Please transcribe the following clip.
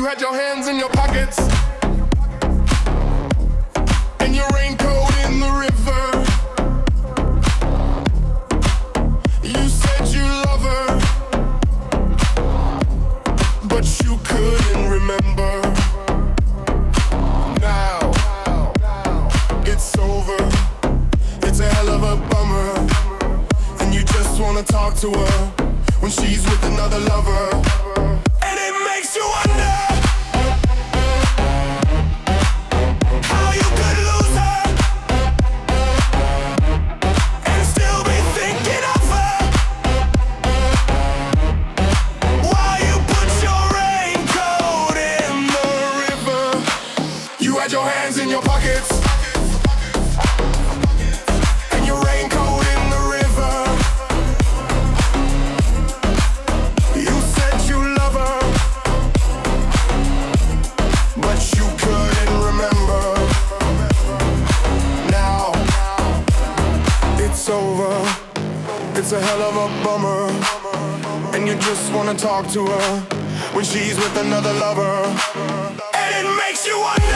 had your hands in your pockets and your raincoat in the river. You said you love her, but you couldn't remember. Now it's over. It's a hell of a bummer, and you just wanna talk to her when she's with another lover. And it makes you wonder how you could lose her and still be thinking of her. While you put your raincoat in the river. You had your hands in your pockets and your raincoat in the river. You said you love her, but you couldn't remember. Now it's over. It's a hell of a bummer, and you just wanna talk to her when she's with another lover. And it makes you wonder